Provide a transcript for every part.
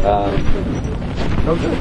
Oh, good.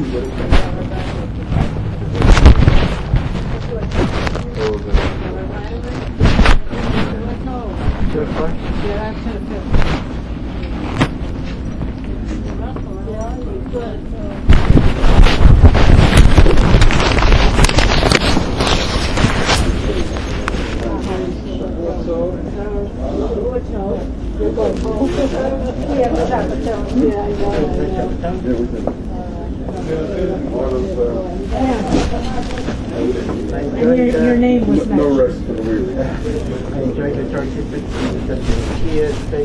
Your name was no rest for the week. I enjoyed the turkey, the chia steak.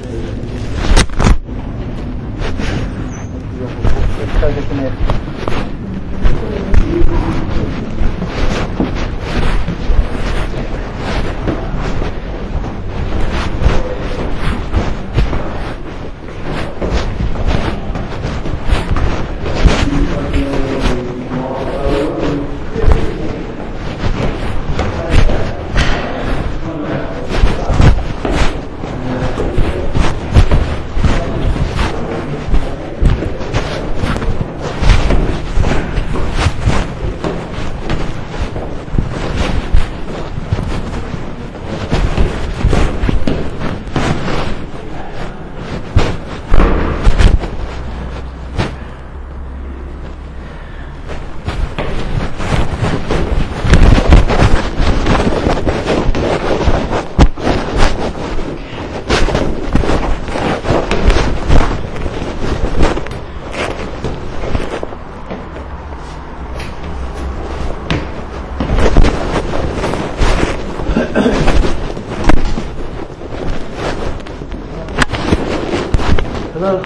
Hello.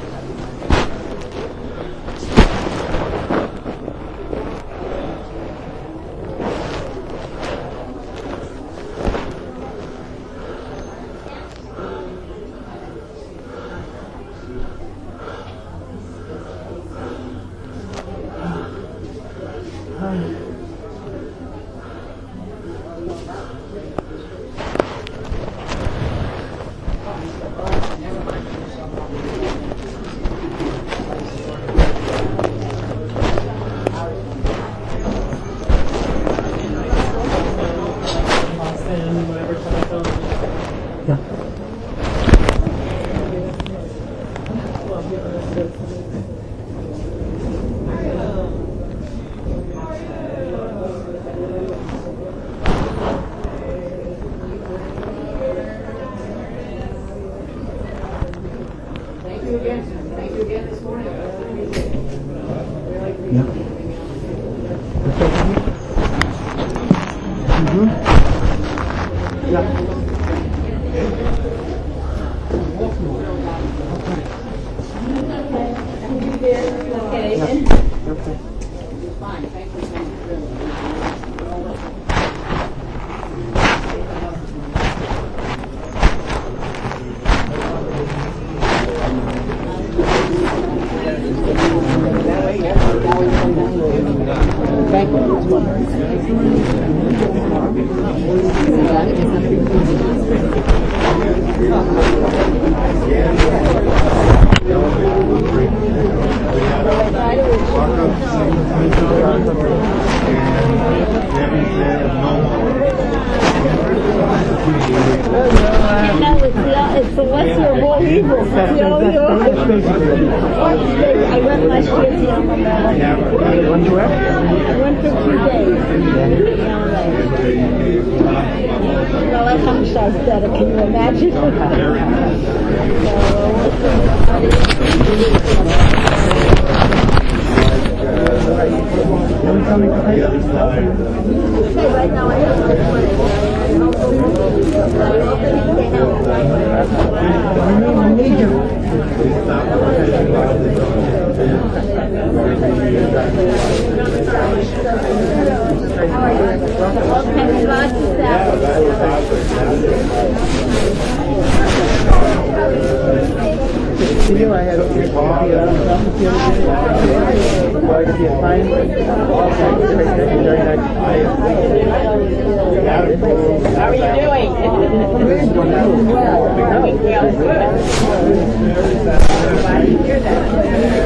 How are you doing?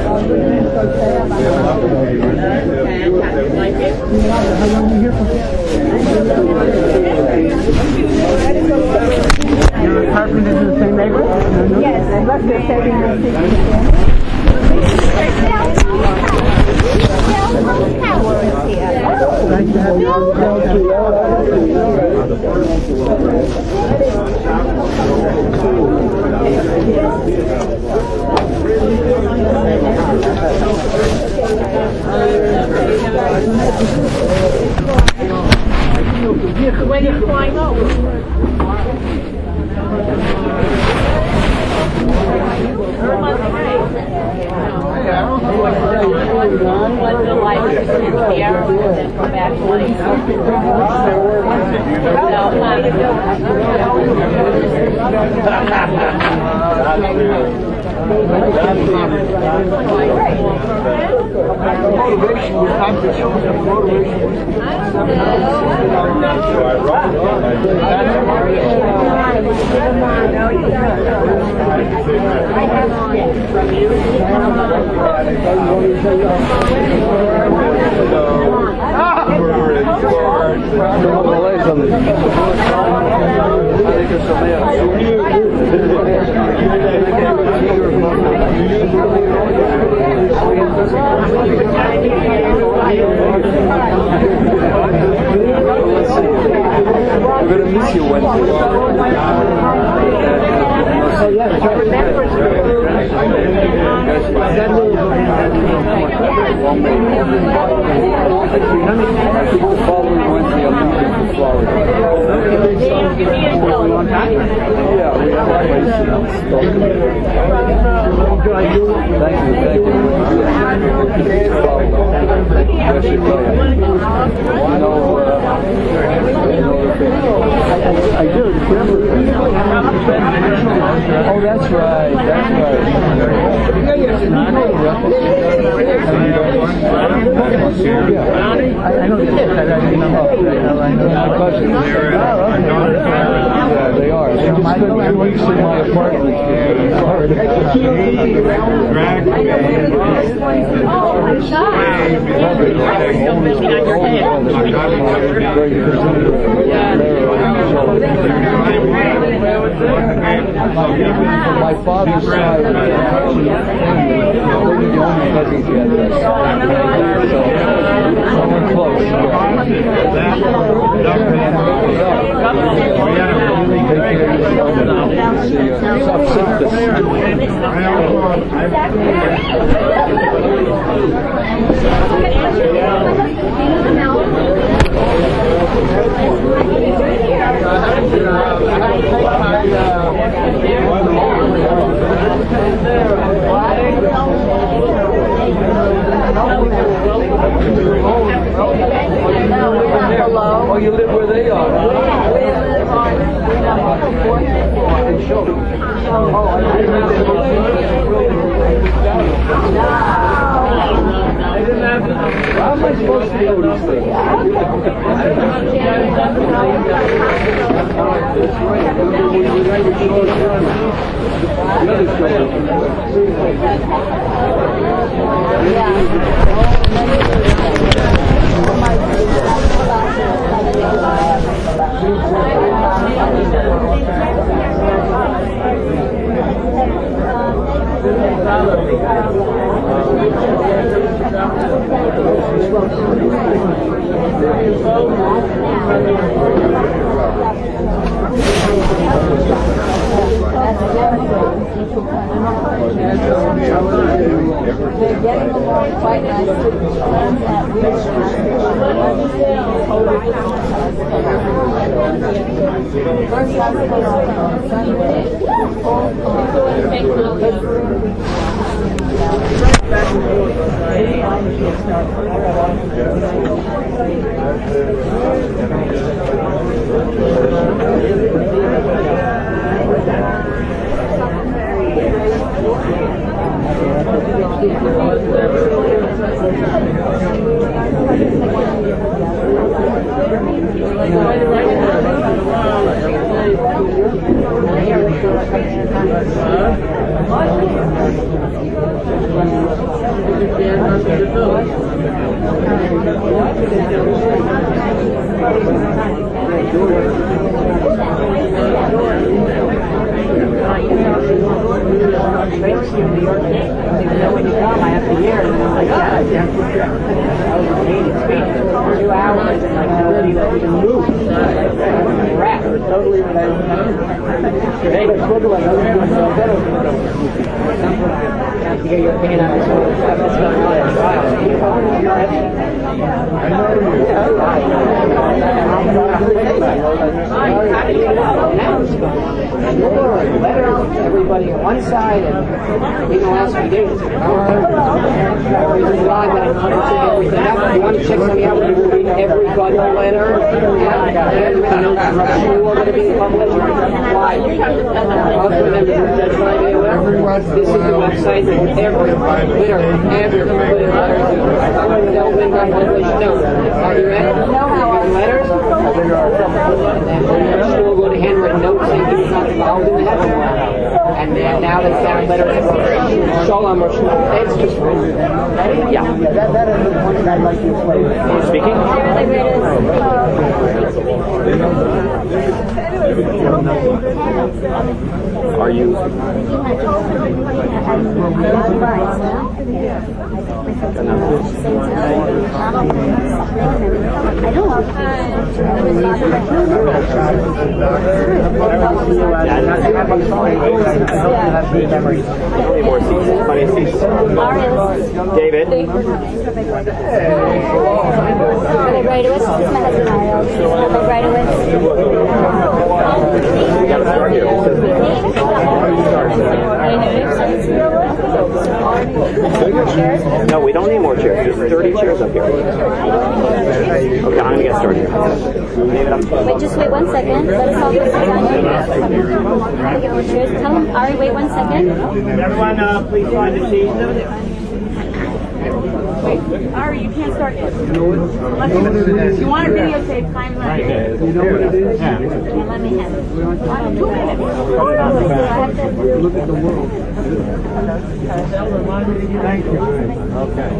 long are you here for? Your apartment is in the same neighborhood? Yes, I left there 3960. Nice to have you on When are you flying over? Motivation was time to show them motivation. We're going to miss you Wednesday. Following Wednesday, I'm leaving for Florida. Yeah, we have a place in Stockton. Thank you. I do. Oh, that's right. I know this. I know my cousins. Yeah, they are. They just spent 2 weeks in my apartment. My father's side was actually the only cousins he had left. So, someone close. Oh, you live where they are? How am I supposed to know these things? They're getting along quite nicely. First I was on Sunday. When you come, I have to hear it, and I'm like, I was reading speech for 2 hours, and like, really let me move. Crap. Totally related. To get your opinion on this whole stuff that's going on in trial. Everybody on one side, and you know what else we do. Reason why that I want to check everything out. You want to check something out, we will read every bundle letter. And the notes from you are going to be published. Why? Also remember, Judge Friday, this is the website that every winner, they'll win by published notes. Are you ready? Letters? And then we'll go to handwritten notes saying he's not involved in the heaven. And then now that found letters Shalom or Shalom. It's just yeah. That is the point I'd like to explain. Speaking? Are you? David. Right away. Right away. No, we don't need more chairs. There's 30 chairs up here. Okay, I'm going to get started. Wait, just wait 1 second. Let us all get started. Tell him, Ari, wait 1 second. Everyone, please find a seat. Wait, Ari, you can't start yet. You want to videotape, time left. You know what it is? Yeah, let me have it. 2 minutes. Look at the world. Thank you. Okay.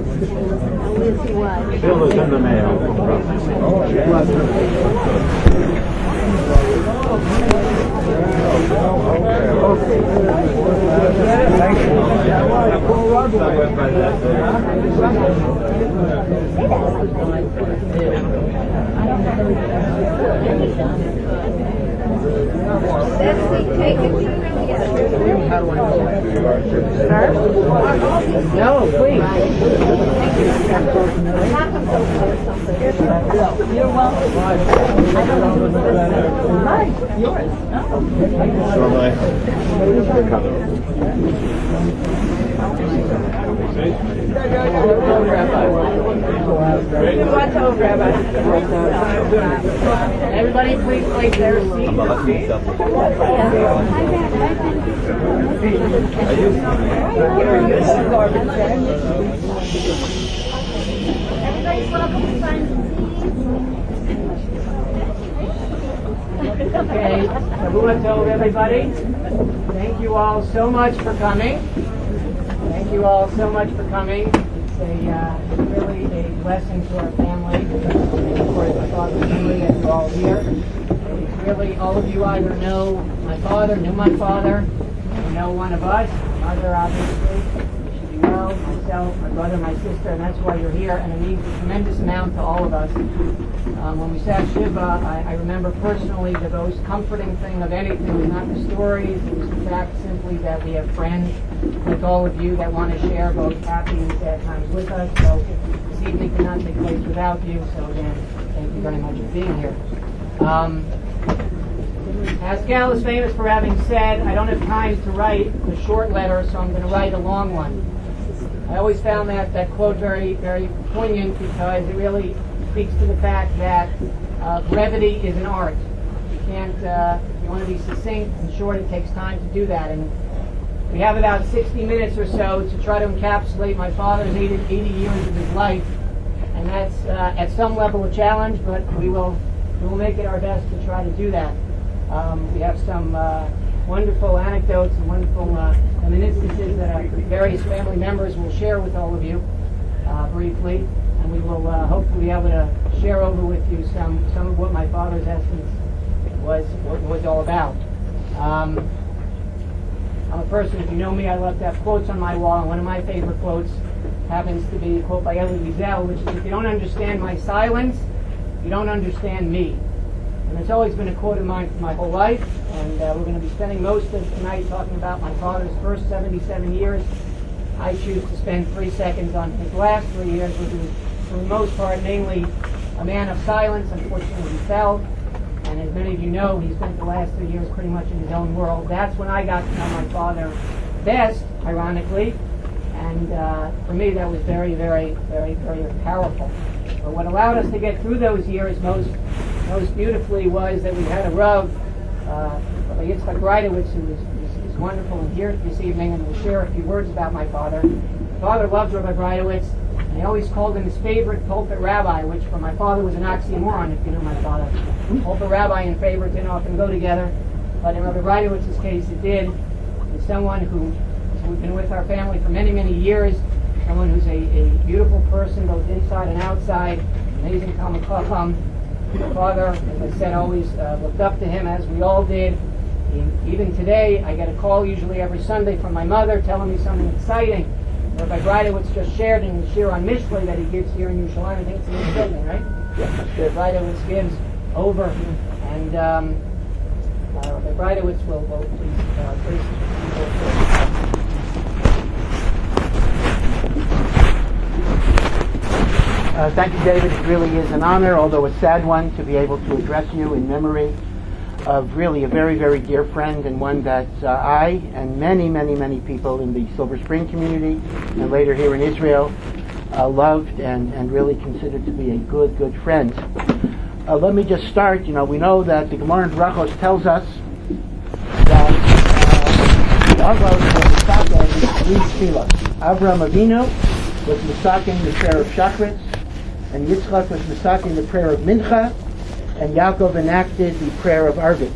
Bill is in the mail. Thank you. No, please. You're welcome. Hi, yours. Everybody, please place their seats. Everybody's welcome to find some Okay, Shavuot Tov, everybody. Thank you all so much for coming. Thank you all so much for coming. It's really a blessing to our family. And of course, my father's family that you're all here. It's really, all of you either know my father, knew my father, or know one of us, my mother, obviously. You should know myself, my brother, my sister, and that's why you're here. And it means a tremendous amount to all of us. When we sat Shiva, I remember personally the most comforting thing of anything was not the stories, it was the fact simply that we have friends like all of you that want to share both happy and sad times with us. So this evening could not take place without you. So again, thank you very much for being here. Pascal is famous for having said, I don't have time to write a short letter, so I'm going to write a long one. I always found that quote very, very poignant because it really speaks to the fact that brevity is an art. You can't, if you want to be succinct and short, it takes time to do that. And we have about 60 minutes or so to try to encapsulate my father's 80 years of his life. And that's at some level a challenge, but we will make it our best to try to do that. We have some wonderful anecdotes and wonderful reminiscences that our various family members will share with all of you. briefly, and we will hopefully be able to share over with you some of what my father's essence was all about. I'm a person, if you know me, I love to have quotes on my wall, and one of my favorite quotes happens to be a quote by Elie Wiesel, which is, if you don't understand my silence, you don't understand me. And it's always been a quote of mine for my whole life, and we're going to be spending most of tonight talking about my father's first 77 years. I choose to spend 3 seconds on his last 3 years, which was, for the most part, mainly a man of silence. Unfortunately, he fell, and as many of you know, he spent the last 3 years pretty much in his own world. That's when I got to know my father best, ironically, and for me that was very, very, very, very powerful. But what allowed us to get through those years most beautifully was that we had a Rav, Yitzchak Breitowitz, who is wonderful and here this evening, and will share a few words about my father. My father loved Rabbi Breitowitz, and he always called him his favorite pulpit rabbi, which for my father was an oxymoron, if you know my father. Pulpit rabbi and favorite didn't often go together, but in Rabbi Breitowitz's case it did. He's someone who's been with our family for many, many years, someone who's a beautiful person, both inside and outside, amazing Talmid Chacham. My father, as I said, always looked up to him, as we all did. Even today, I get a call usually every Sunday from my mother telling me something exciting. Rabbi Breitowitz just shared in the Shir on Mishlei that he gives here in Yerushalayim. I think it's in this building, right? Yeah. Rabbi Breitowitz gives over, and Rabbi Breitowitz will please. Thank you, David. It really is an honor, although a sad one, to be able to address you in memory of really a very, very dear friend, and one that I and many, many, many people in the Silver Spring community and later here in Israel loved and really considered to be a good friend. Let me just start. We know that the Gemara in Brachos tells us that Avraham Avinu was misaking the prayer of Shachritz, and Yitzchak was misaking the prayer of Mincha, and Yaakov enacted the prayer of Arvit.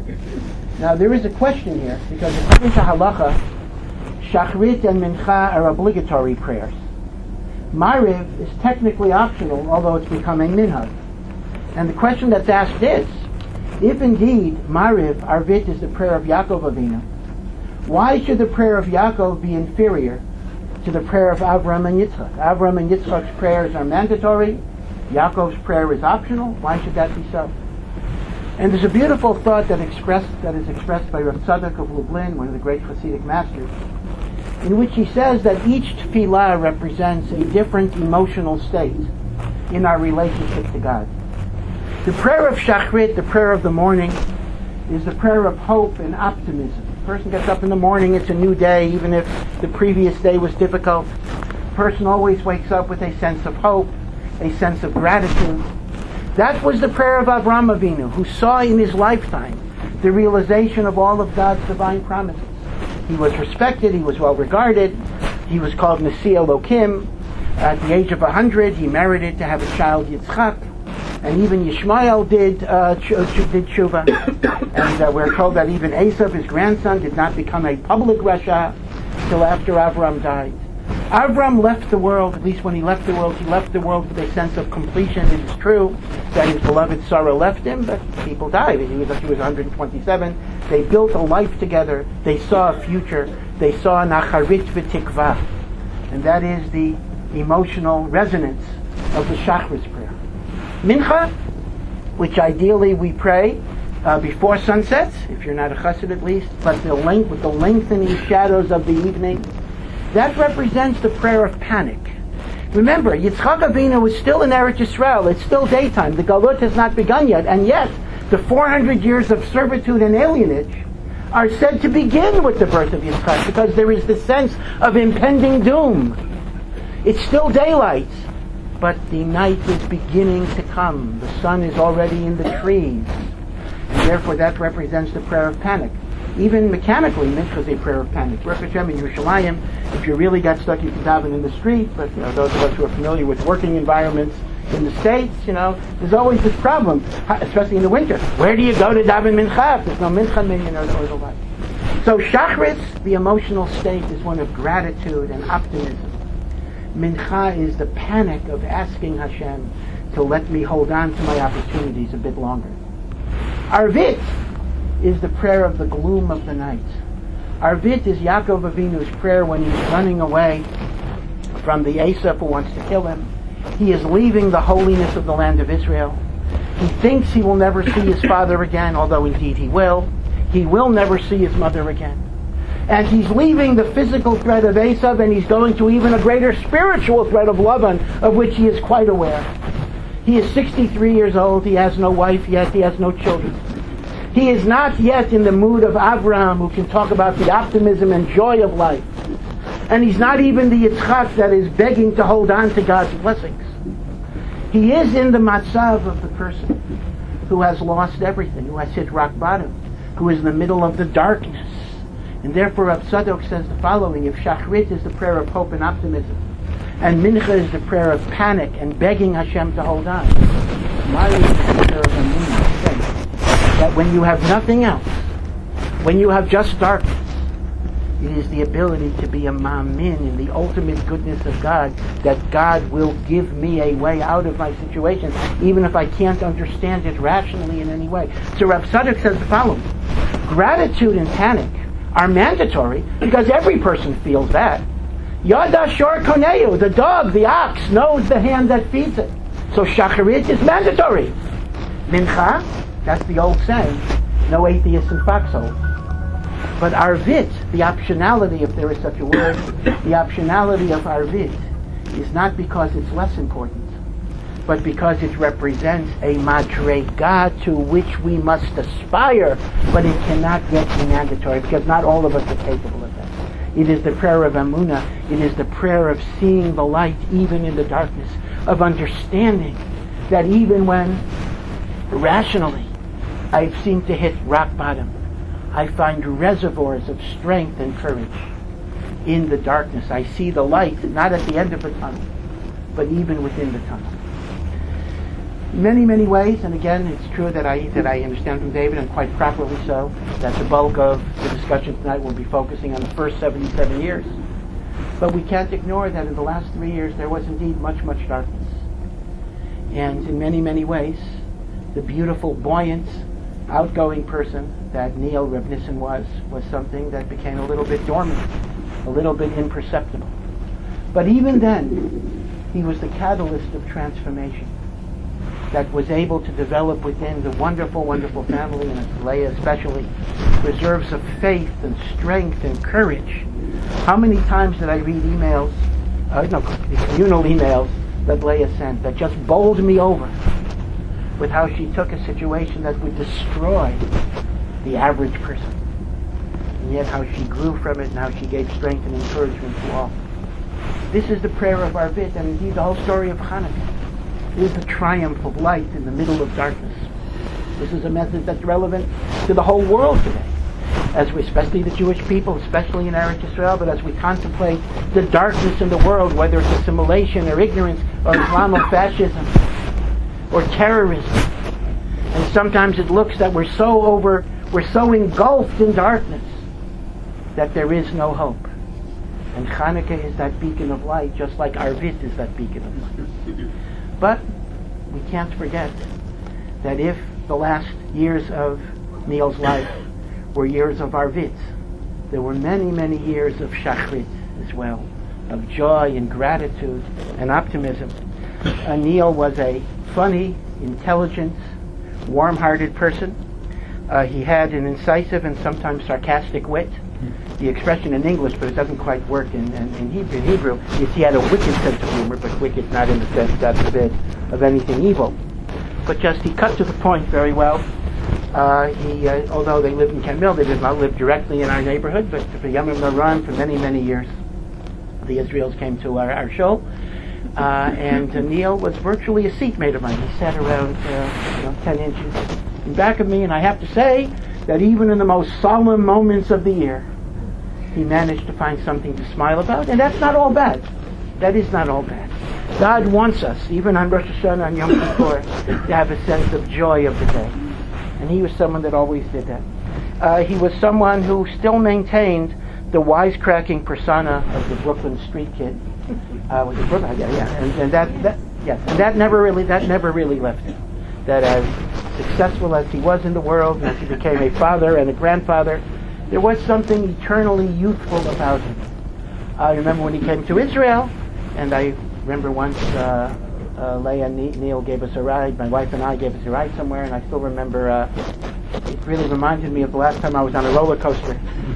Now there is a question here, because according to Halacha, Shachrit and Mincha are obligatory prayers. Mariv is technically optional, although it's become a minhag. And the question that's asked is, if indeed Mariv, Arvit, is the prayer of Yaakov Avinu, why should the prayer of Yaakov be inferior to the prayer of Avram and Yitzchak? Avram and Yitzchak's prayers are mandatory. Yaakov's prayer is optional. Why should that be so? And there's a beautiful thought that is expressed by Rav Tzadok of Lublin, one of the great Hasidic masters, in which he says that each tefillah represents a different emotional state in our relationship to God. The prayer of Shachrit, the prayer of the morning, is the prayer of hope and optimism. The person gets up in the morning, it's a new day, even if the previous day was difficult. The person always wakes up with a sense of hope, a sense of gratitude. That was the prayer of Avraham Avinu, who saw in his lifetime the realization of all of God's divine promises. He was respected, he was well regarded, he was called Nasi Elokim. At the age of 100, he merited to have a child, Yitzchak, and even Yishmael did tshuva. And we're told that even Esav, his grandson, did not become a public Rasha till after Avram died. Avram left the world, at least when he left the world with a sense of completion. It is true that his beloved Sarah left him, but people died. He was 127. They built a life together. They saw a future. They saw Nacharit v'tikva. And that is the emotional resonance of the Shachris prayer. Mincha, which ideally we pray before sunsets, if you're not a chassid at least, but with the lengthening shadows of the evening, that represents the prayer of panic. Remember, Yitzchak Avinu is still in Eretz Yisrael. It's still daytime. The Galut has not begun yet. And yet, the 400 years of servitude and alienage are said to begin with the birth of Yitzchak, because there is this sense of impending doom. It's still daylight, but the night is beginning to come. The sun is already in the trees. And therefore, that represents the prayer of panic. Even mechanically, Mincha is a prayer of panic. Baruch Hashem in Yerushalayim, if you really got stuck, you can daven in the street. But those of us who are familiar with working environments in the States, there's always this problem, especially in the winter. Where do you go to daven Mincha if there's no Mincha minyan or the like? So Shachris, the emotional state, is one of gratitude and optimism. Mincha is the panic of asking Hashem to let me hold on to my opportunities a bit longer. Arvit is the prayer of the gloom of the night. Arvit is Yaakov Avinu's prayer when he's running away from the Esav who wants to kill him. He is leaving the holiness of the land of Israel. He thinks he will never see his father again, although indeed he will. He will never see his mother again. And he's leaving the physical threat of Esav, and he's going to even a greater spiritual threat of Lavan, of which he is quite aware. He is 63 years old. He has no wife yet. He has no children. He is not yet in the mood of Abraham, who can talk about the optimism and joy of life. And he's not even the Yitzchak that is begging to hold on to God's blessings. He is in the matzav of the person who has lost everything, who has hit rock bottom, who is in the middle of the darkness. And therefore Rav Tzadok says the following: if Shachrit is the prayer of hope and optimism, and Mincha is the prayer of panic and begging Hashem to hold on, Mari is the prayer of Amunah, faith, that when you have nothing else, when you have just darkness, it is the ability to be a ma'amin in the ultimate goodness of God, that God will give me a way out of my situation, even if I can't understand it rationally in any way. So Rav Tzadok says the following: gratitude and panic are mandatory because every person feels that. Yada shor koneu, the dog, the ox, knows the hand that feeds it. So shacharit is mandatory. Mincha, that's the old saying, no atheist in foxhole. But arvit, the optionality, if there is such a word, the optionality of arvit is not because it's less important, but because it represents a madrega to which we must aspire, but it cannot yet be mandatory, because not all of us are capable of that. It is the prayer of Amunah. It is the prayer of seeing the light even in the darkness, of understanding that even when rationally I seem to hit rock bottom, I find reservoirs of strength and courage in the darkness. I see the light, not at the end of the tunnel, but even within the tunnel. In many, many ways, and again, it's true that I understand from David, and quite properly so, that the bulk of the discussion tonight will be focusing on the first 77 years. But we can't ignore that in the last 3 years there was indeed much, much darkness. And in many, many ways, the beautiful, buoyant, outgoing person that Neil Reb Nissen was something that became a little bit dormant, a little bit imperceptible. But even then, he was the catalyst of transformation that was able to develop within the wonderful, wonderful family, and Leah especially, reserves of faith and strength and courage. How many times did I read emails, communal emails that Leah sent that just bowled me over with how she took a situation that would destroy the average person, and yet how she grew from it and how she gave strength and encouragement to all. This is the prayer of Arvit, and indeed the whole story of Hanukkah. It is the triumph of light in the middle of darkness. This is a message that's relevant to the whole world today, as we, especially the Jewish people, especially in Eretz Yisrael, but as we contemplate the darkness in the world, whether it's assimilation or ignorance or Islamofascism or terrorism. And sometimes it looks that we're so engulfed in darkness that there is no hope. And Hanukkah is that beacon of light, just like Arvit is that beacon of light. But we can't forget that if the last years of Neil's life were years of Arvit, there were many, many years of Shachrit as well, of joy and gratitude and optimism. Neil was a funny, intelligent, warm-hearted person. He had an incisive and sometimes sarcastic wit. The expression in English, but it doesn't quite work in Hebrew, is he had a wicked sense of humor, but wicked not in the sense, God forbid, of anything evil. But just he cut to the point very well. Although they lived in Ken Mill, they did not live directly in our neighborhood, but for Yamim Laran, for many, many years, the Israels came to our show. And Neil was virtually a seatmate of mine. He sat around 10 inches in back of me, and I have to say that even in the most solemn moments of the year, he managed to find something to smile about, and that's not all bad. That is not all bad. God wants us, even on Rosh Hashanah and Yom Kippur, to have a sense of joy of the day. And he was someone that always did that. He was someone who still maintained the wisecracking persona of the Brooklyn street kid Was it Brooklyn? Yeah. And that never really left him. That as successful as he was in the world, and as he became a father and a grandfather, there was something eternally youthful about him. I remember when he came to Israel, and I remember once Leah and Neil gave us a ride, my wife and I gave us a ride somewhere, and I still remember it really reminded me of the last time I was on a roller coaster.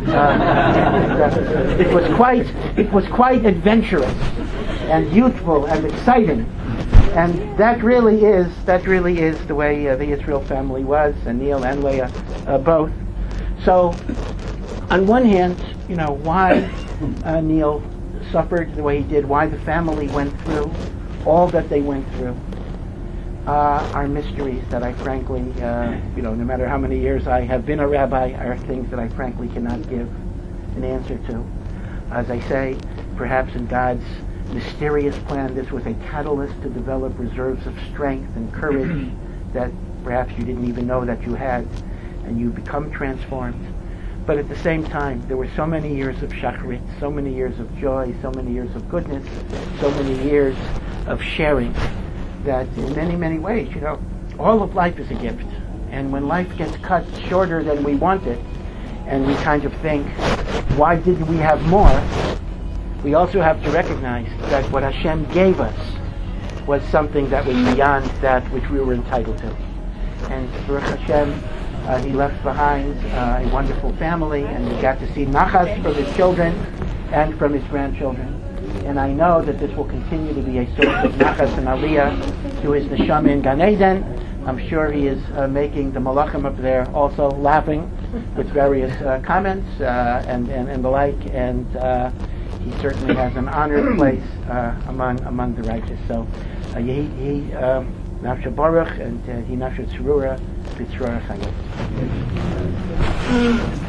It was quite adventurous and youthful and exciting, and that really is the way the Israel family was, and Neil and Leah both. So, on one hand, why Neil suffered the way he did, why the family went through all that they went through, are mysteries that I frankly, no matter how many years I have been a rabbi, are things that I frankly cannot give an answer to. As I say, perhaps in God's mysterious plan, this was a catalyst to develop reserves of strength and courage that perhaps you didn't even know that you had, and you become transformed. But at the same time, there were so many years of shacharit, so many years of joy, so many years of goodness, so many years of sharing, that in many, many ways, all of life is a gift. And when life gets cut shorter than we want it, and we kind of think, why didn't we have more? We also have to recognize that what Hashem gave us was something that was beyond that which we were entitled to. And Baruch Hashem, he left behind a wonderful family, and he got to see nachas from his children and from his grandchildren. And I know that this will continue to be a source of nachas and aliyah to his neshama in Gan Eden. I'm sure he is making the malachim up there also laughing with various comments and the like, and he certainly has an honored place among the righteous. So Yehi Nafsha Baruch, and He Nafsha Tzurura B'Tzurah Chayim.